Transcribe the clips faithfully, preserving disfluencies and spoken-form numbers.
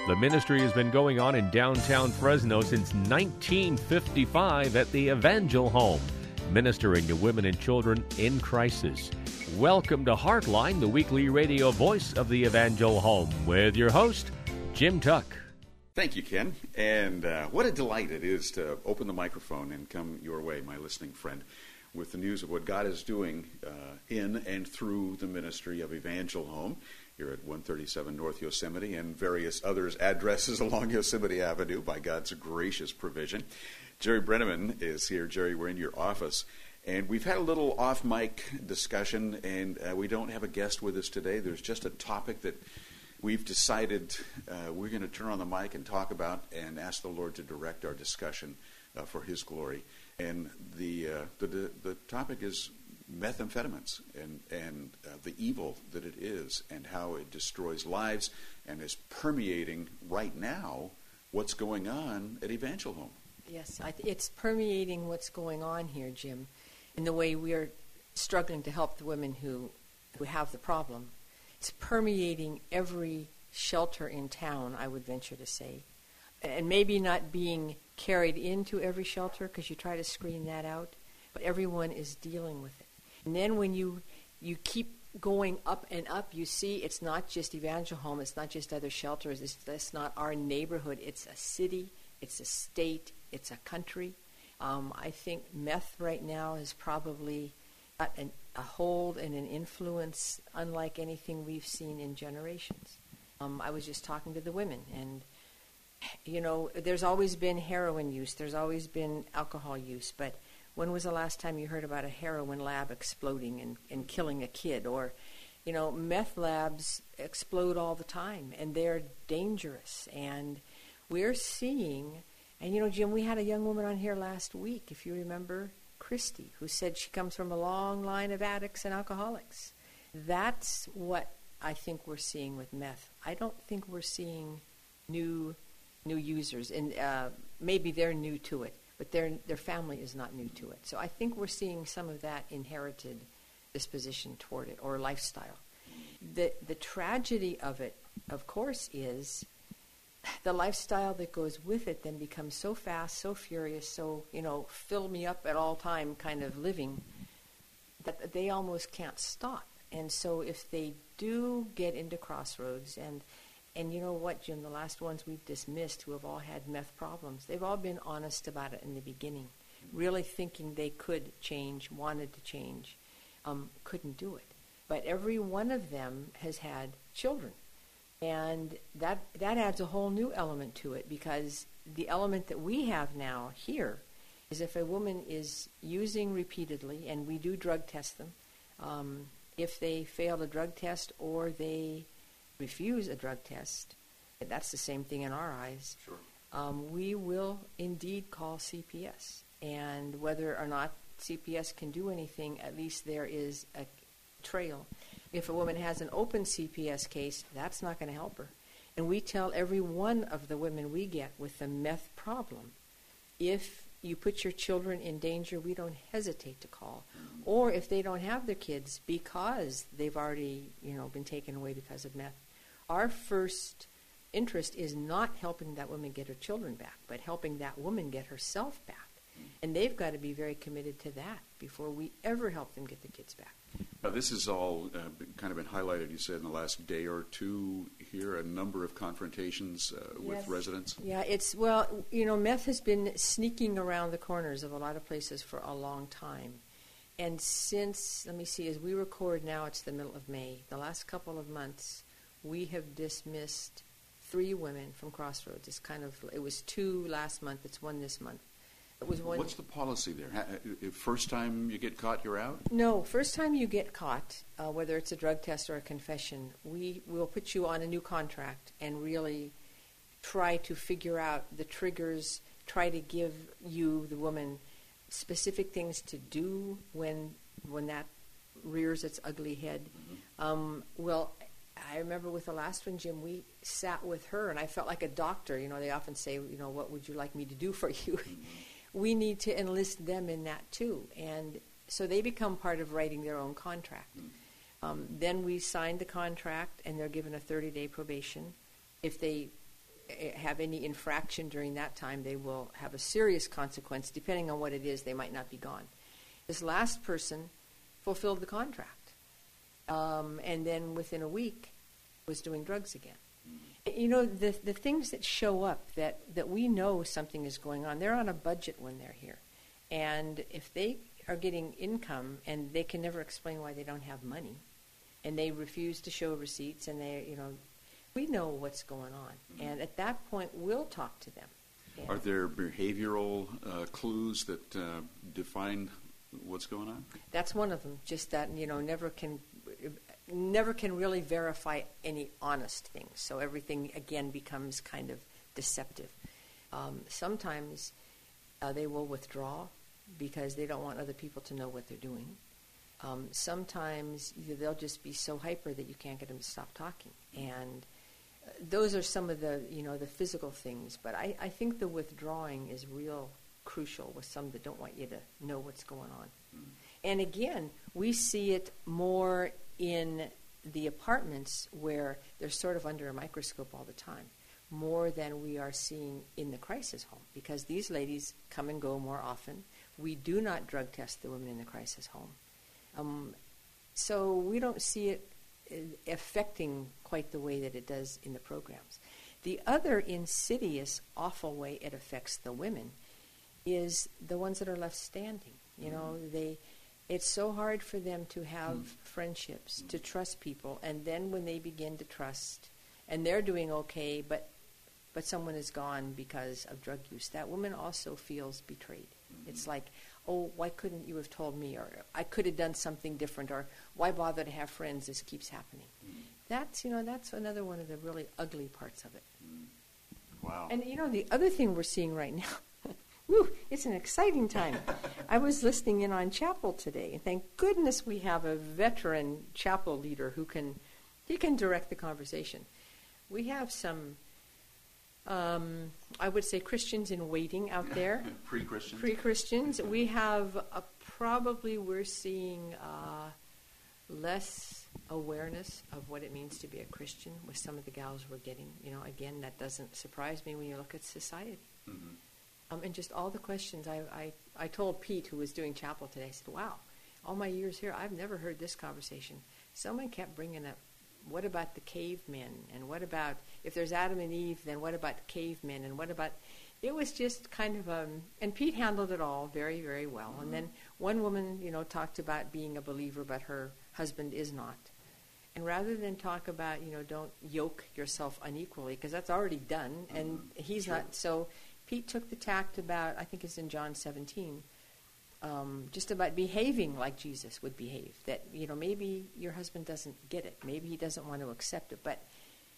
The ministry has been going on in downtown Fresno since nineteen fifty-five at the Evangel Home, ministering to women and children in crisis. Welcome to Heartline, the weekly radio voice of the Evangel Home, with your host, Jim Tuck. Thank you, Ken. And uh, what a delight it is to open the microphone and come your way, my listening friend, with the news of what God is doing uh, in and through the ministry of Evangel Home here at one thirty-seven North Yosemite and various others addresses along Yosemite Avenue by God's gracious provision. Jerry Brenneman is here. Jerry, we're in your office. And we've had a little off-mic discussion, and uh, we don't have a guest with us today. There's just a topic that we've decided uh, we're going to turn on the mic and talk about and ask the Lord to direct our discussion uh, for His glory. And the, uh, the the the topic is methamphetamines and and uh, the evil that it is and how it destroys lives and is permeating right now what's going on at Evangel Home. Yes, I th- it's permeating what's going on here, Jim, in the way we are struggling to help the women who who have the problem. It's permeating every shelter in town, I would venture to say, and maybe not being carried into every shelter because you try to screen that out, but everyone is dealing with it. And then when you you keep going up and up, you see it's not just Evangel Home, it's not just other shelters, it's, it's not our neighborhood, it's a city, it's a state, it's a country. Um, I think meth right now is probably got an, a hold and an influence unlike anything we've seen in generations. Um, I was just talking to the women, and you know, there's always been heroin use, there's always been alcohol use, but when was the last time you heard about a heroin lab exploding and, and killing a kid? Or, you know, meth labs explode all the time, and they're dangerous. And we're seeing, and, you know, Jim, we had a young woman on here last week, if you remember, Christy, who said she comes from a long line of addicts and alcoholics. That's what I think we're seeing with meth. I don't think we're seeing new new users, and uh, maybe they're new to it, but their their family is not new to it. So I think we're seeing some of that inherited disposition toward it, or lifestyle. The the tragedy of it, of course, is the lifestyle that goes with it then becomes so fast, so furious, so, you know, fill me up at all time kind of living that they almost can't stop. And so if they do get into crossroads, and And you know what, Jim, the last ones we've dismissed who have all had meth problems, they've all been honest about it in the beginning, really thinking they could change, wanted to change, um, couldn't do it. But every one of them has had children. And that that adds a whole new element to it, because the element that we have now here is if a woman is using repeatedly, and we do drug test them, um, if they fail a drug test or they refuse a drug test, and that's the same thing in our eyes, Sure. um, we will indeed call C P S. And whether or not C P S can do anything, at least there is a trail. If a woman has an open C P S case, that's not going to help her. And we tell every one of the women we get with the meth problem, if you put your children in danger, we don't hesitate to call. Mm-hmm. Or if they don't have their kids because they've already, you know, been taken away because of meth, our first interest is not helping that woman get her children back, but helping that woman get herself back. And they've got to be very committed to that before we ever help them get the kids back. Now, this has all uh, been, kind of been highlighted, you said, in the last day or two here, a number of confrontations uh, with Yes. residents. Yeah, it's, well, you know, meth has been sneaking around the corners of a lot of places for a long time. And since, let me see, as we record now, it's the middle of May. The last couple of months, we have dismissed three women from Crossroads. It's kind of, it was two last month, it's one this month. It was one. What's the policy there? Ha- if first time you get caught, you're out? No, first time you get caught, uh, whether it's a drug test or a confession, we will put you on a new contract and really try to figure out the triggers, try to give you, the woman, specific things to do when when that rears its ugly head. Mm-hmm. Um, well, I remember with the last one, Jim, we sat with her, and I felt like a doctor. You know, they often say, you know, what would you like me to do for you? Mm-hmm. We need to enlist them in that too. And so they become part of writing their own contract. Mm-hmm. Um, then we signed the contract, and they're given a thirty-day probation. If they uh, have any infraction during that time, they will have a serious consequence. Depending on what it is, they might not be gone. This last person fulfilled the contract, um, and then within a week was doing drugs again. You know, the the things that show up that, that we know something is going on, they're on a budget when they're here. And if they are getting income and they can never explain why they don't have money, and they refuse to show receipts, and they, you know, we know what's going on. Mm-hmm. And at that point, we'll talk to them. And are there behavioral uh, clues that uh, define what's going on? That's one of them. Just that, you know, never can, never can really verify any honest things. So everything again becomes kind of deceptive. Um, sometimes uh, they will withdraw because they don't want other people to know what they're doing. Um, sometimes they'll just be so hyper that you can't get them to stop talking. And uh, those are some of the, you know, the physical things. But I, I think the withdrawing is real crucial with some that don't want you to know what's going on. Mm. And again, we see it more in the apartments where they're sort of under a microscope all the time, more than we are seeing in the crisis home, because these ladies come and go more often. We do not drug test the women in the crisis home. Um, so we don't see it uh, affecting quite the way that it does in the programs. The other insidious, awful way it affects the women is the ones that are left standing. You mm-hmm. know, they, it's so hard for them to have mm-hmm. friendships, mm-hmm. to trust people, and then when they begin to trust, and they're doing okay, but but someone is gone because of drug use, that woman also feels betrayed. Mm-hmm. It's like, oh, why couldn't you have told me, or I could have done something different, or why bother to have friends? This keeps happening. Mm-hmm. That's, you know, that's another one of the really ugly parts of it. Mm-hmm. Wow. And, you know, the other thing we're seeing right now, woo, it's an exciting time. I was listening in on chapel today, and thank goodness we have a veteran chapel leader who can, he can direct the conversation. We have some, um, I would say, Christians in waiting out there. Pre-Christians? Pre-Christians. We have a, probably, we're seeing uh, less awareness of what it means to be a Christian with some of the gals we're getting. You know, again, that doesn't surprise me when you look at society. Mm-hmm. Um, and just all the questions. I, I, I told Pete, who was doing chapel today, I said, wow, all my years here, I've never heard this conversation. Someone kept bringing up, what about the cavemen? And what about, if there's Adam and Eve, then what about the cavemen? And what about, it was just kind of, um, and Pete handled it all very, very well. Mm-hmm. And then one woman, you know, talked about being a believer, but her husband is not. And rather than talk about, you know, don't yoke yourself unequally, because that's already done, and mm-hmm. he's sure. not, so Pete took the tact about, I think it's in John seventeen, um, just about behaving like Jesus would behave. That, you know, maybe your husband doesn't get it. Maybe he doesn't want to accept it. But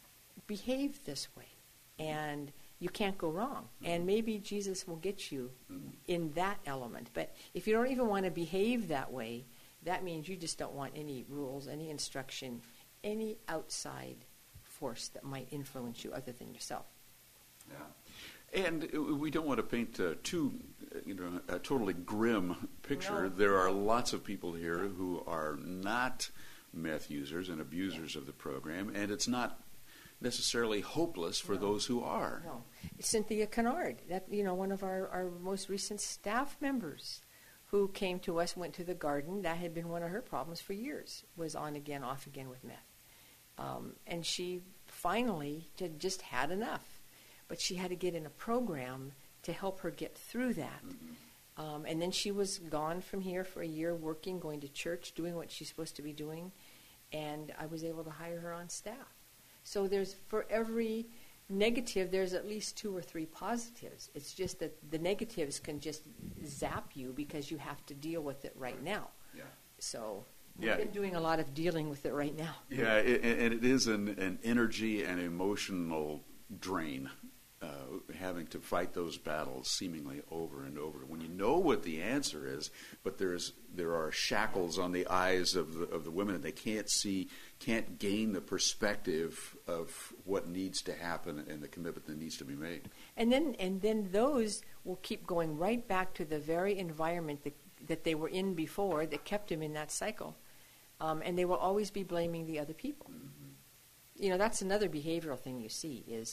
behave this way, and you can't go wrong. Mm-hmm. And maybe Jesus will get you mm-hmm. in that element. But if you don't even want to behave that way, that means you just don't want any rules, any instruction, any outside force that might influence you other than yourself. Yeah. And we don't want to paint a too, you know, a totally grim picture. No. There are lots of people here who are not meth users and abusers of the program, and it's not necessarily hopeless for no. those who are. No. Cynthia Kennard, that, you know, one of our, our most recent staff members who came to us, went to the garden. That had been one of her problems for years, was on again, off again with meth. Um, and she finally did, just had enough. But she had to get in a program to help her get through that. Mm-hmm. Um, and then she was gone from here for a year, working, going to church, doing what she's supposed to be doing. And I was able to hire her on staff. So there's, for every negative, there's at least two or three positives. It's just that the negatives can just zap you because you have to deal with it right now. Yeah. So we've yeah. been doing a lot of dealing with it right now. Yeah, it, and it is an, an energy and emotional drain. Uh, having to fight those battles seemingly over and over when you know what the answer is, but there's there are shackles on the eyes of the of the women, and they can't see, can't gain the perspective of what needs to happen and the commitment that needs to be made. And then and then those will keep going right back to the very environment that that they were in before that kept them in that cycle, um, and they will always be blaming the other people. Mm-hmm. You know, that's another behavioral thing you see is.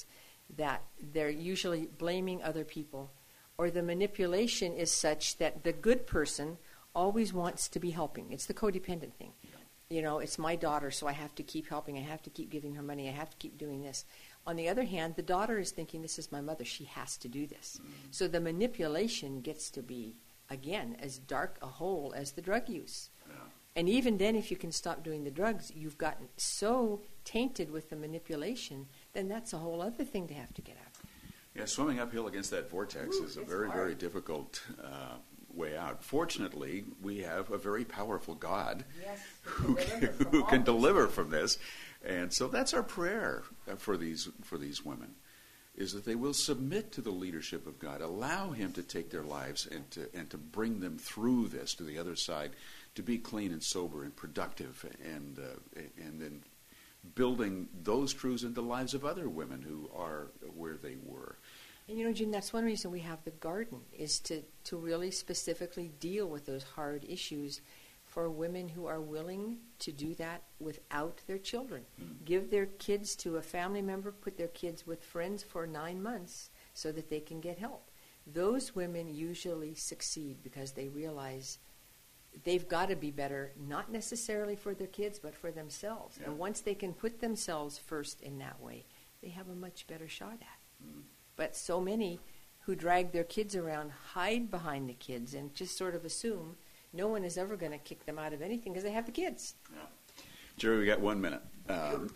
that they're usually blaming other people, or the manipulation is such that the good person always wants to be helping. It's the codependent thing. You know, it's my daughter, so I have to keep helping. I have to keep giving her money. I have to keep doing this. On the other hand, the daughter is thinking, this is my mother. She has to do this. Mm-hmm. So the manipulation gets to be, again, as dark a hole as the drug use. Yeah. And even then, if you can stop doing the drugs, you've gotten so tainted with the manipulation, then that's a whole other thing to have to get out. Yeah, swimming uphill against that vortex Ooh, is a very, hard. very difficult uh, way out. Fortunately, we have a very powerful God yes, who can, who can deliver from this. And so that's our prayer for these for these women, is that they will submit to the leadership of God, allow Him to take their lives and to and to bring them through this to the other side, to be clean and sober and productive, and uh, and then building those truths into the lives of other women who are where they were. And you know, Jim, that's one reason we have the garden, is to, to really specifically deal with those hard issues for women who are willing to do that without their children. Mm. Give their kids to a family member, put their kids with friends for nine months so that they can get help. Those women usually succeed because they realize they've got to be better, not necessarily for their kids, but for themselves. Yeah. And once they can put themselves first in that way, they have a much better shot at it. Mm. But so many who drag their kids around hide behind the kids and just sort of assume no one is ever going to kick them out of anything because they have the kids. Yeah. Jerry, we got one minute. Um,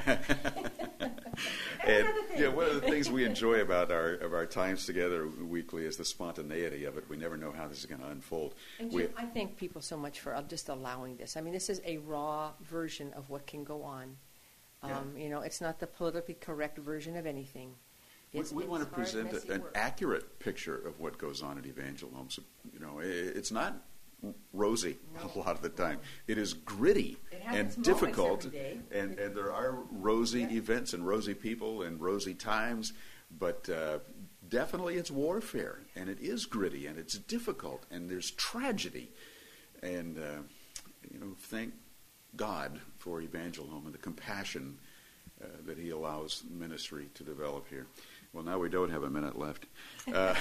and yeah, one of the things we enjoy about our of our times together weekly is the spontaneity of it. We never know how this is going to unfold. And Jim, I thank people so much for just allowing this. I mean, this is a raw version of what can go on. Um, yeah. You know, it's not the politically correct version of anything. It's, we we it's want to hard, present a, an work. accurate picture of what goes on at Evangel Homes. You know, it, it's not rosy no. a lot of the time. It is gritty it and difficult, every day. and and there are rosy yeah. events and rosy people and rosy times, but uh, definitely it's warfare, and it is gritty and it's difficult, and there's tragedy, and uh, you know, thank God for Evangel Home and the compassion uh, that He allows ministry to develop here. Well, now we don't have a minute left. Uh,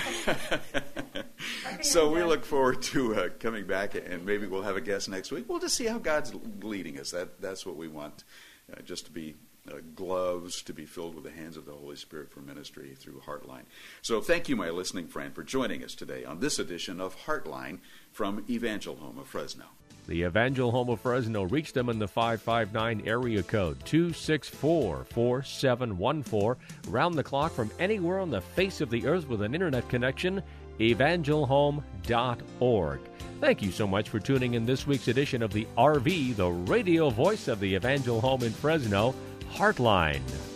so we look forward to uh, coming back, and maybe we'll have a guest next week. We'll just see how God's leading us. That That's what we want, uh, just to be uh, gloves, to be filled with the hands of the Holy Spirit for ministry through Heartline. So thank you, my listening friend, for joining us today on this edition of Heartline from Evangel Home of Fresno. The Evangel Home of Fresno. Reach them in the five five nine area code, two six four, four seven one four. Round the clock from anywhere on the face of the earth with an internet connection, evangel home dot org. Thank you so much for tuning in this week's edition of the R V, the radio voice of the Evangel Home in Fresno, Heartline.